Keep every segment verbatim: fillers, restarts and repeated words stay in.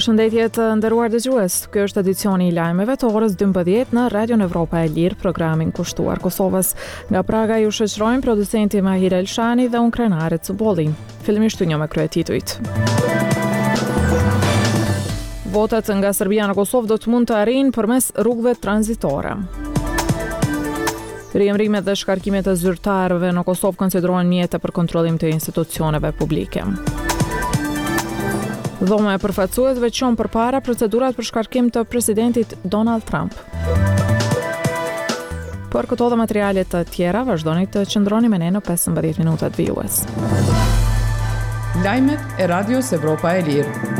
Përshëndetje të nderuar dëgjues. Ky është edicioni I lajmeve të orës dymbëdhjetë në Radio Evropa e Lirë, programin kushtuar Kosovës. Nga Praga ju shoqërojnë producenti Mahir Elshani dhe unë Krenare Cubolli. Fillimisht një me kryetitujt. Votat nga Serbia në Kosovë do të mund të arrijnë përmes rrugëve tranzitore. Riemrimet dhe shkarkimet e zyrtarëve në Kosovë konsiderohen mjete për kontrollim të institucioneve publike. Dhoma e përfaqësuesve veçon përpara procedurat për shkarkim të presidentit Donald Trump. Për këto dhe materialet të tjera, vazhdoni të qëndroni me ne në pesëmbëdhjetë minutat vijues. Lajmet e Radios Evropa e Lirë.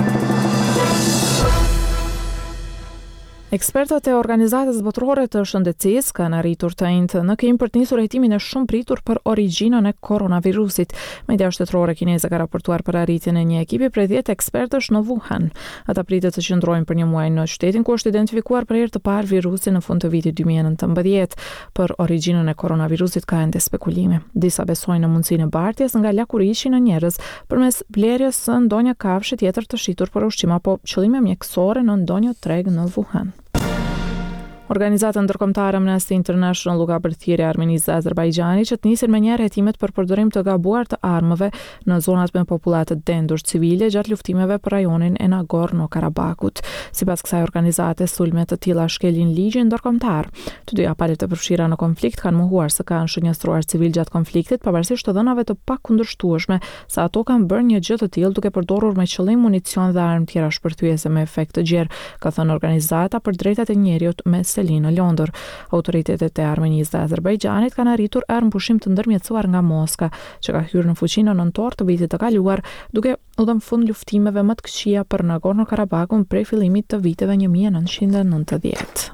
Ekspertët e Organizatës Botërore të Shëndetësisë kanë arritur të njëjtë në Kim për të nisur hetimin e shumë pritur për origjinën e koronavirusit. Media shtetërore kineze ka raportuar për arritjen e një ekipi prej dhjetë ekspertësh në Wuhan. Ata pritet të qëndrojnë për një muaj në qytetin ku është identifikuar për herë të parë virusi në fund të vitit dy mijë e nëntëmbëdhjetë. Për origjinën e koronavirusit ka ende spekulime. Disa besojnë në mundësinë e bartjes nga lakuriçi në njerëz përmes blerjes së ndonjë kafshi tjetër të shitur për ushqim apo qëllime mjekësore në ndonjë treg në Wuhan. Organizata ndërkombëtare Amnesty International u ka bërthirë Armenisë dhe Azerbajxhanit që të nisin menjëherë hetimet për përdorim të gabuar të armëve në zonat me popullat të dendur civile gjatë luftimeve për rajonin e Nagorno-Karabakut. Sipas kësaj organizate, sulme të tilla shkelin ligjin ndërkombëtar. Të dyja palët e përfshira në konflikt kanë mohuar se kanë shënjestruar civil gjatë konfliktit, pavarësisht të dhënave të pakundërshtueshme se ato kanë bërë një gjë të tillë duke përdorur me qëllim municion dhe armë tjera shpërthyese me efekt të gjerë, ka thënë organizata për drejtat e njerëzit me në Londër. Autoritetet e Armenisë dhe Azerbajxhanit kanë arritur armëpushim të ndërmjetësuar nga Moska, që ka hyrë në fuqi në nëntor të vitit të kaluar, duke u dhënë fund luftimeve më të këqija për Nagorno-Karabakun prej fillimit të viteve një mijë e nëntëqind e nëntëdhjetë.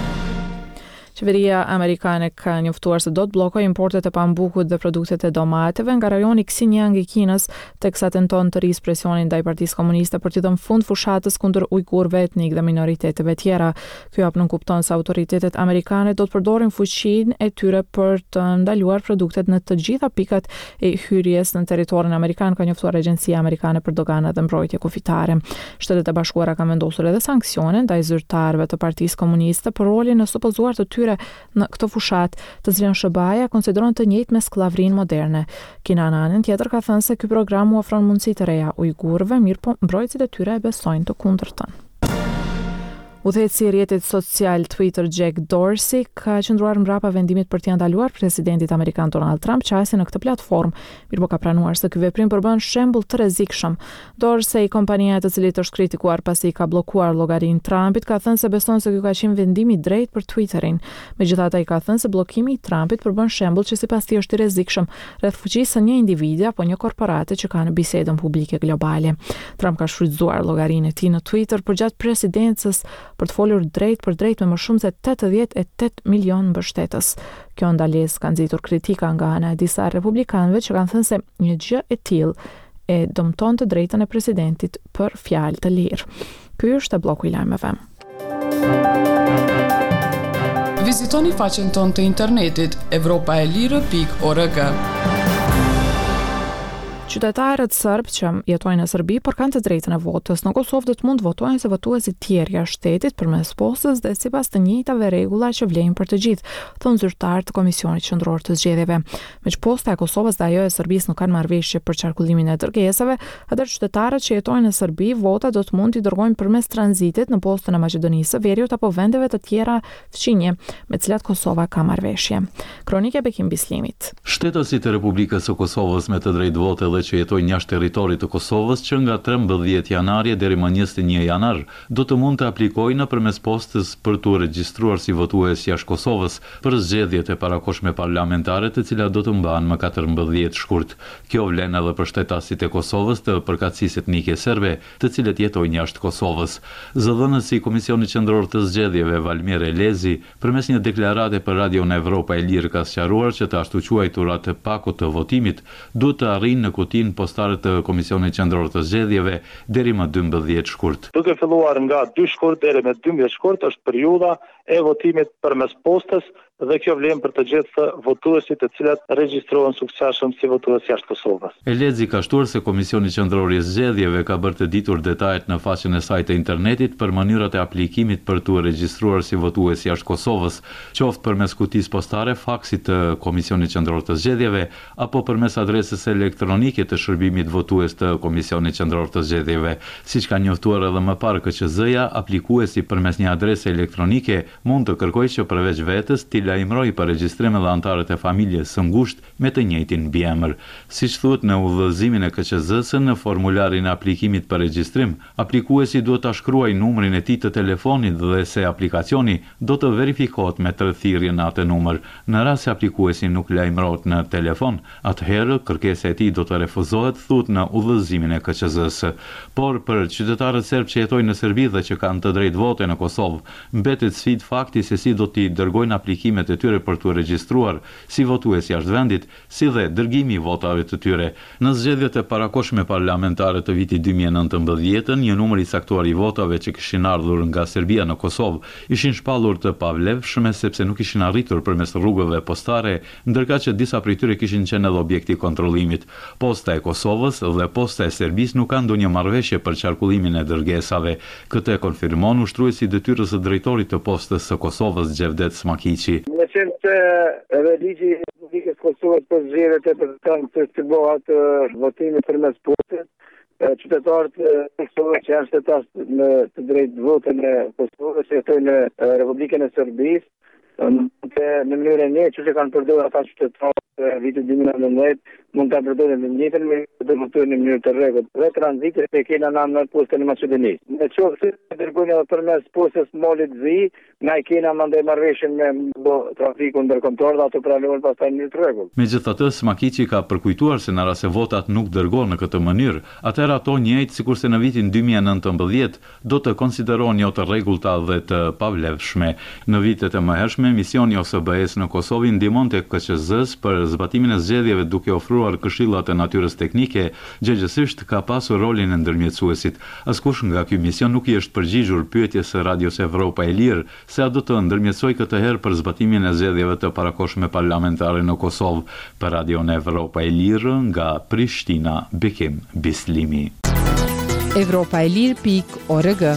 Qeveria amerikane ka njoftuar se do të bllokojë importet e pambukut dhe produktet e domateve nga rajoni Xinjiang I Kinës, teksa tenton të rrisë presionin ndaj Partisë Komuniste për të dhënë fund fushatës kundër ujgurëve etnik dhe minoriteteve tjera. Ky hap nënkupton se autoritetet amerikane do të përdorin fuqinë e tyre për të ndaluar produktet në të gjitha pikat e hyrjes në territorin amerikan, ka njoftuar Agjencia Amerikane për Dogana dhe Mbrojtje Kufitare. Shtetet e Bashkuara kanë vendosur edhe sanksione ndaj zyrtarëve të Partisë Komuniste për rolin e supozuar të tyre në këto fushat, të cilën S B A-ja konsideron të njëjtë me skllavrinë moderne. Kina në anën tjetër ka thënë se ky program u ofron mundësi të reja ujgurëve, mirë po mbrojtësit e tyre e besojnë të kundërtën. Udhëheqësi I rrjetit social Twitter Jack Dorsey ka qëndruar mbrapa vendimit për t'i ndaluar presidentit amerikan Donald Trump qasjen në këtë platformë, mirë po ka pranuar se ky veprim përbën shembull të rrezikshëm. Dorsey, kompania e të cilit është kritikuar pasi ka bllokuar llogarinë Trumpit, ka thënë se beson se ky ka qenë vendim I drejtë për Twitterin. Megjithatë, ai ka thënë se bllokimi I Trumpit përbën shembull që sipas tij është I rrezikshëm rreth fuqisë së një individi apo një korporate që ka në bisedën publike globale. Trump ka shfrytzuar llogarinë e tij në Twitter përgjatë presidencës për të folur drejt për drejt me më shumë se tetëdhjetë e tetë milion mbështetës. Kjo ndalesë ka nxitur kritika nga ana e disa republikanëve që kanë thënë se një gjë e tillë e dëmton të drejtën e presidentit për fjalë të lirë. Ky është bloku I lajmeve. Vizitoni faqen tonë të internetit evropaelire pikë org. Qytetarët serb që jetojnë në Serbi por kanë të drejtën e votës në Kosovë do të mund votojnë se votuesit tjerë jashtë shtetit përmes postës dhe sipas të njëjtave rregulla që vlejnë për të gjithë, thonë zyrtar të Komisionit Qendror të Zgjedhjeve. Meq posta e Kosovës dhe ajo e Serbisë nuk kanë marrëveshje për qarkullimin e dërgesave, atëherë qytetarët që jetojnë në Serbi vota do të mund t'i dërgojnë përmes tranzitit në postën e Maqedonisë së Veriut apo vendeve të tjera fqinje me të cilat Kosova ka marrëveshje. Kronika e Bekim Bislimit. Shtetësit e Republikës së Kosovës me të drejtë vote dhe që jetojnë jashtë territorit të Kosovës që nga trembëdhjetë janari deri më njëzet e një janar do të mund të aplikojnë nëpërmes postës për të regjistruar si votues jashtë Kosovës për zgjedhjet e parakohshme parlamentare të cilat do të mbahen më katërmbëdhjetë shkurt. Kjo vlen edhe për shtetasit e Kosovës të përkatësisë etnike serbe, të cilët jetojnë jashtë Kosovës. Zëdhënësi I Komisionit Qendror të Zgjedhjeve Valmir Elezi përmes një deklarate për Radion Evropa e Lirë ka sqaruar që të ashtu quajturat e pakut të votimit duhet të arrijnë në kutin postarët të Komisionit Qendror të Zgjedhjeve deri më dymbëdhjetë shkurt. Duke filluar nga dy shkurt deri me dymbëdhjetë shkurt është periudha e votimit përmes postës dhe kjo vlen për të gjithë votuesit të cilët regjistrohen suksesshëm si votues jashtë Kosovës. E lexi ka shtuar se Komisioni Qendror i Zgjedhjeve ka bërë të ditur detajet në faqen e saj të internetit për mënyrat e aplikimit për të regjistruar si votues jashtë Kosovës, qoftë përmes kutisë postare, faksit të Komisionit Qendror të Zgjedhjeve apo përmes adresës elektronike të shërbimit votues të Komisionit Qendror të Zgjedhjeve. Siç ka njoftuar edhe më parë K Q Z-ja, aplikuesi përmes një adrese elektronike mund të kërkojë që përveç vetes t'i lajmëroi për regjistrim edhe anëtarët e familjes së ngushtë me të njëjtin mbiemër. Siç thuhet në udhëzimin e K Q Z-s në formularin e aplikimit për regjistrim, aplikuesi duhet ta shkruajë numrin e tij të telefonit dhe se aplikacioni do të verifikohet me tërthirrje në atë numër. Në rast se aplikuesi nuk lajmërohet në telefon, atëherë kërkesa e tij do të refuzohet, thuhet në udhëzimin e K Q Z-s. Por për qytetarët serb që jetojnë në Serbi dhe që kanë të drejtë vote në Kosovë, mbetet sfidë fakti se si do t'i dërgojnë aplikimet e tyre për t'u regjistruar si votues jashtë vendit, si dhe dërgimi i votave të tyre. Në zgjedhjet e parakohshme parlamentare të vitit dy mijë e nëntëmbëdhjetë, një numër i caktuar i votave që kishin ardhur nga Serbia në Kosovë ishin shpallur të pavlefshme sepse nuk ishin arritur përmes rrugëve postare, ndërkaq që disa prej tyre kishin qenë edhe objekti i kontrollimit. Posta e Kosovës dhe posta e Serbisë nuk kanë ndonjë marrëveshje për qarkullimin e dërgesave. Këtë e konfirmon ushtruesi i detyrës së drejtorit të postës së Kosovës, Gjevdet Smakiqi. Në qenë që edhe ligji i Republikës Kosovës për zgjedhjet e përshtanë se të bëhat votimi përmes postës, qytetarët e Kosovës që janë shtetas në të drejtë votën e Kosovës, që jetojnë në Republikën e Serbisë, në mënyrë e një, që që kanë përdorur ata qytetarë vitit dy mijë e nëntëmbëdhjetë, mund ta përdorin në njëjtën mënyrë, do të votojnë në mënyrë të rregullt. Dhe tranziti e kena në në postën e Maqedonisë. Në qoftë se dërgojnë edhe përmes postës Molit Zi, na i kena mandej marrëveshjen me trafikun ndërkombëtar dhe ato pranohen pastaj në të rregullt. Megjithatë, Smakiqi ka përkujtuar se në rast se votat nuk dërgohen në këtë mënyrë, atëherë ato njëjtë sikurse në vitin dy mijë e nëntëmbëdhjetë do të konsiderohen jo të rregullta dhe të pavlefshme. Në vitet e mëhershme, misioni O S B E-s në Kosovë ndihmonte K Q Z-s për zbatimin e zgjedhjeve duke ofruar këshillat e natyrës teknike, gjëgjësisht ka pasur rolin e ndërmjetësuesit. Askush nga ky mision nuk i është përgjigjur pyetjes së Radios Evropa e Lirë se a do të ndërmjetësoj këtë herë për zbatimin e zgjedhjeve të parakohshme parlamentare në Kosovë. Për Radion Evropa e Lirë nga Prishtina, Bekim Bislimi. Evropa e Lirë pikë org.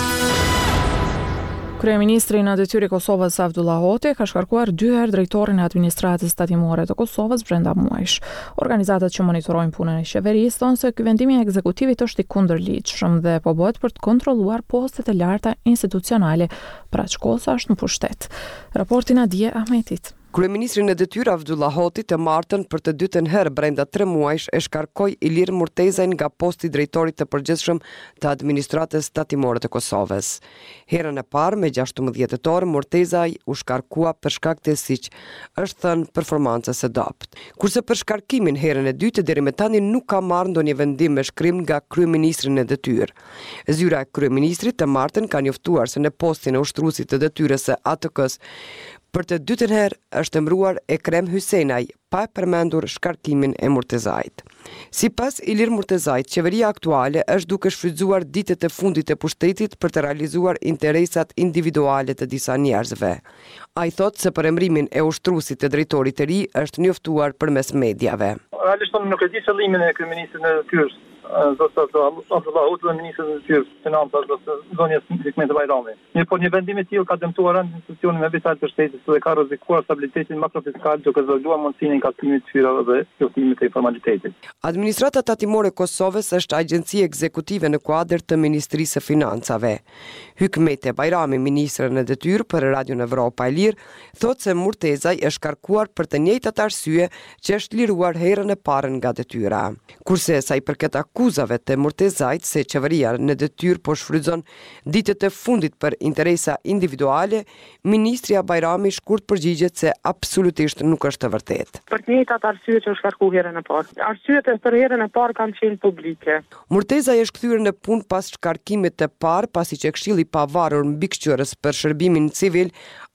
Kryeministri në detyrë i Kosovës Avdullah Hoti ka shkarkuar dy herë drejtorin e administratës tatimore të Kosovës brenda muajsh. Organizatat që monitorojnë punën e qeverisë thonë se ky vendim i ekzekutivit është i kundërligjshëm dhe po bëhet për të kontrolluar postet e larta institucionale, pra çkosa është në pushtet. Raportin Adje Ahmetit. Kryeministri në detyrë Avdullah Hoti të martën për të dytën herë brenda tre muajsh e shkarkoi Ilir Murtezajn nga posti i drejtorit të përgjithshëm të administratës tatimore të Kosovës. Herën e parë me gjashtëmbëdhjetë tetor Murtezaj u shkarkua për shkak të siç është thënë performancës së dopt. Kurse për shkarkimin herën e dytë deri më tani nuk ka marrë ndonjë vendim me shkrim nga kryeministri në detyrë. Zyra e kryeministrit të martën ka njoftuar se në postin e ushtruesit të detyrës së A T K-s për të dytën herë është emëruar Ekrem Hysenaj, pa përmendur shkarkimin e Murtezajt. Sipas Ilir Murtezajt, qeveria aktuale është duke shfrytzuar ditët e fundit e pushtetit për të realizuar interesat individuale të disa njerëzve. Ai thotë se për emërimin e ushtruesit të drejtorit të ri është njoftuar përmes mediave. Realisht nuk e di qëllimin e kryeministrit në detyrë. Zotë Abdullah Hoti dhe ministri i detyrës financave zotë zonjës Hikmet Bajrami. Një po një vendim i tillë ka dëmtuar institucionin e vital të shtetit dhe ka rrezikuar stabilitetin makrofiskal duke zgjuar mundësinë e kapimit të fyrave dhe plotësimit të formalitetit. Administrata tatimore e Kosovës është agjenci ekzekutive në kuadër të Ministrisë së Financave. Hikmet Bajrami, ministri në detyrë për Radion Evropa e Lirë, thotë se Murtezaj është shkarkuar për të njëjtat arsye që është liruar herën e parë nga detyra. Kurse sa i përket akuzave të Murtezajt se qeveria në detyrë po shfrytëzon ditët e fundit për interesa individuale, ministria Bajrami shkurt përgjigjet se absolutisht nuk është e vërtetë. Për të njëjtat arsye që u shkarku herën e parë. Arsyet e për herën e parë kanë qenë publike. Murtezaj është kthyer në punë pas shkarkimit të parë, pasi që Këshilli i Pavarur Mbikëqyrës për shërbimin civil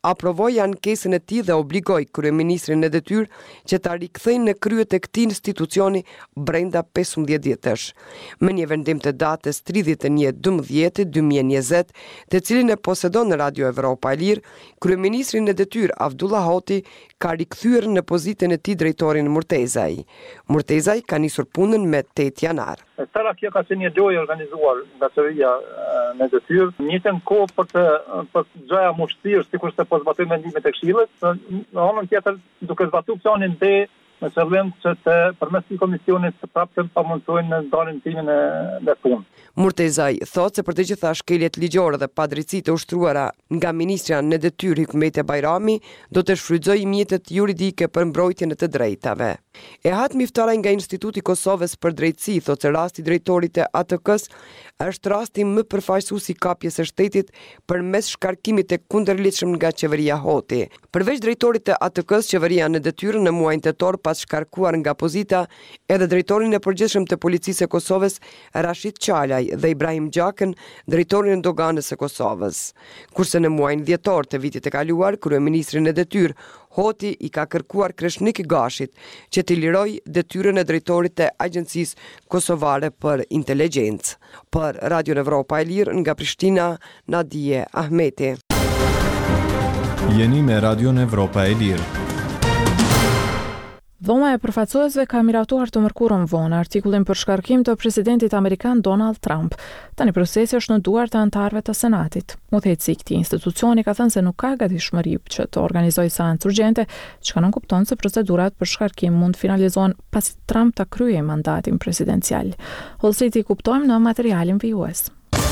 aprovoi ankesën e tij dhe obligoi kryeministrin e detyrë që ta rikthejnë në krye të këtij institucioni brenda pesëmbëdhjetë ditësh. Me një vendim të datës tridhjetë e një dymbëdhjetë dy mijë e njëzet, të cilin e posedon në Radio Evropa e Lirë, kryeministri në detyrë Avdullah Hoti ka rikthyer në pozitën e tij drejtorin Murtezaj. Murtezaj ka nisur punën me tetë janar. Tëra kjo ka qenë një lojë organizuar nga qeveria në detyrë, në njëjtën kohë për të për të gjoja mushtrirë, sikur se po zbatoj mendimet e Këshillit, në anën tjetër duke zbatuar planin B në qëllim që të përmes këtij komisionit të prapë të pamundsojnë në ndarjen timin e në punë. Murtezaj thotë se për të gjitha shkeljet ligjore dhe padrejtësitë të ushtruara nga ministra në detyrë Hikmete Bajrami do të shfrytëzojë mjetet juridike për mbrojtjen e të drejtave. Ehat Miftara nga Instituti i Kosovës për Drejtësi thotë se rasti i drejtorit të A T K-s është rasti më përfaqësues i kapjes së shtetit përmes shkarkimit të kundërligjshëm nga qeveria Hoti. Përveç drejtorit të A T K-s, qeveria në detyrë në muajin tetor pas shkarkuar nga pozita edhe drejtorin e përgjithshëm të policisë së Kosovës Rashid Qalaj dhe Ibrahim Gjakën, drejtorin e doganës së Kosovës. Kurse në muajin dhjetor të vitit të kaluar, kryeministri në detyrë Hoti i ka kërkuar Kreshnik Gashit që të liroj detyrën e drejtorit të Agjencisë Kosovare për Inteligjencë. Për Radio Evropa e Lirë nga Prishtina, Nadije Ahmeti. Jeni me Radio Evropa e Lirë. Dhoma e përfaqësuesve ka miratuar të mërkurën vonë artikullin për shkarkim të presidentit amerikan Donald Trump. Tani procesi është në duart të anëtarëve të Senatit. Udhëheqësi i këtij institucioni ka thënë se nuk ka gatishmëri që të organizojë seancë urgjente, çka nuk kupton se procedurat për shkarkim mund finalizohen pasi Trump ta kryejë mandatin presidencial. Hollësiti kuptojmë në materialin vijues.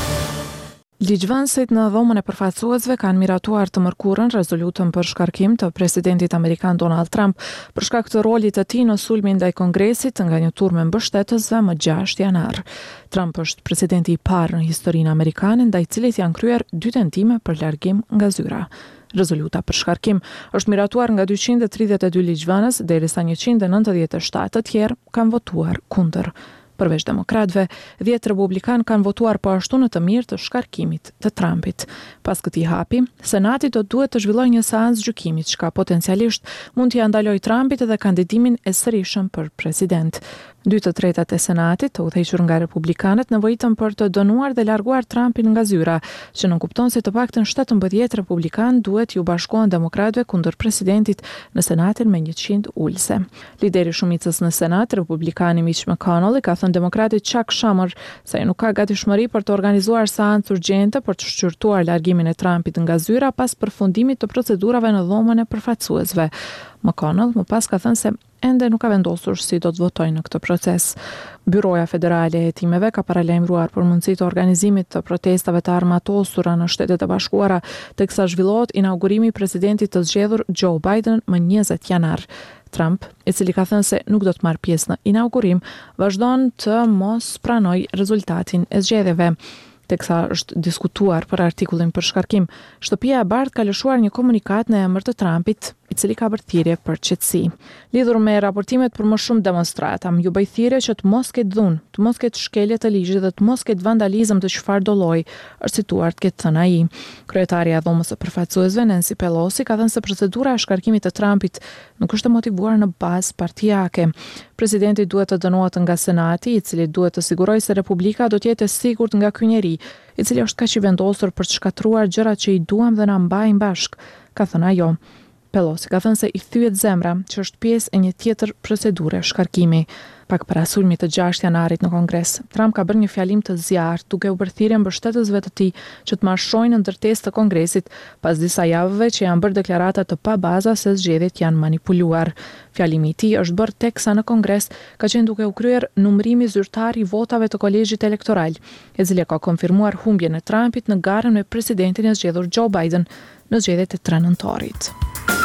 Ligjvënësit në dhomën e përfaqësuesve kanë miratuar të mërkurën rezolutën për shkarkim të presidentit amerikan Donald Trump për shkak të rolit të tij në sulmin ndaj Kongresit nga një turmë mbështetësve më gjashtë janar. Trump është presidenti i parë në historinë amerikane ndaj cilit janë kryer dy tentime për largim nga zyra. Rezoluta për shkarkim është miratuar nga dyqind e tridhjetë e dy ligjvënës, derisa njëqind e nëntëdhjetë e shtatë të tjerë kanë votuar kundër. Përveç demokratëve, dhjetë republikan kanë votuar po ashtu në të mirë të shkarkimit të Trumpit. Pas këtij hapi, Senati do duhet të zhvillojë një seancë gjykimi, çka potencialisht mund t'i ndalojë Trumpit edhe kandidimin e sërishëm për president. Dy të tretat e Senatit, të udhëhequr nga republikanët, nevojitën për të dënuar dhe larguar Trumpin nga zyra, që nënkupton se të paktën shtatëmbëdhjetë republikan duhet ju bashkohen demokratëve kundër presidentit në Senatin me njëqind ulëse. Lideri shumicës në Senat, republikani Mitch McConnell, ka thënë demokratit Chuck Schumer se ai nuk ka gatishmëri për të organizuar seancë urgjente për të shqyrtuar largimin e Trumpit nga zyra pas përfundimit të procedurave në dhomën e përfaqësuesve. McConnell më pas ka thënë se ende nuk ka vendosur si do të votojë në këtë proces. Byroja Federale e Hetimeve ka paralajmëruar për mundësi të organizimit të protestave të armatosura në Shtetet e Bashkuara, teksa zhvillohet inaugurimi i presidentit të zgjedhur Joe Biden më njëzet janar. Trump, i cili ka thënë se nuk do të marrë pjesë në inaugurim, vazhdon të mos pranojë rezultatin e zgjedhjeve. Teksa është diskutuar për artikullin për shkarkim, Shtëpia e Bardhë ka lëshuar një komunikat në emër të Trumpit, i cili ka bërë thirrje për qetësi. Lidhur me raportimet për më shumë demonstrata, ju bëj thirrje që të mos ketë dhunë, të mos ketë shkelje të ligjit dhe të mos ketë vandalizëm të çfarë do lloji, është cituar të ketë thënë ai. Kryetaria e dhomës së përfaqësuesve Nancy Pelosi ka thënë se procedura e shkarkimit të Trumpit nuk është e motivuar në bazë partijake. Presidenti duhet të dënohet nga Senati, i cili duhet të sigurojë se Republika do të jetë e sigurt nga ky njeri, i cili është kaq i vendosur për të shkatruar gjërat që i duam dhe na mbajnë bashk, ka thënë ajo. Pelosi ka thënë se i thyet zemra që është pjesë e një tjetër procedure shkarkimi. Pak para sulmit të gjashtë janarit në Kongres, Trump ka bërë një fjalim të zjarrt duke u bërë thirrje mbështetësve të tij që të marshojnë në ndërtesë të Kongresit pas disa javëve që janë bërë deklarata të pabaza se zgjedhjet janë manipuluar. Fjalimi i tij është bërë teksa në Kongres ka qenë duke u kryer numërimi zyrtar i votave të kolegjit elektoral, i cili ka konfirmuar humbjen e Trumpit në garën me presidentin e zgjedhur Joe Biden në zgjedhjet e tre nëntorit.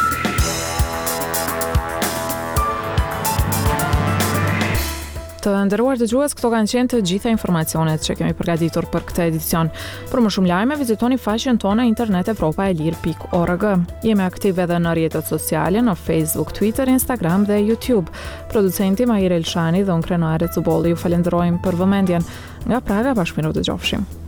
Të nderuar dëgjues, këto kanë qenë të gjitha informacionet që kemi përgatitur për këtë edicion. Për më shumë lajme, vizitoni faqen tonë internet evropa e lir pikë org. Jemi aktive edhe në rrjetet sociale, në Facebook, Twitter, Instagram dhe YouTube. Producenti Mahir Elshani dhe unë Krenare Cubolli ju falenderojmë për vëmendjen. Nga Praga, bashkë miru të gjofshim.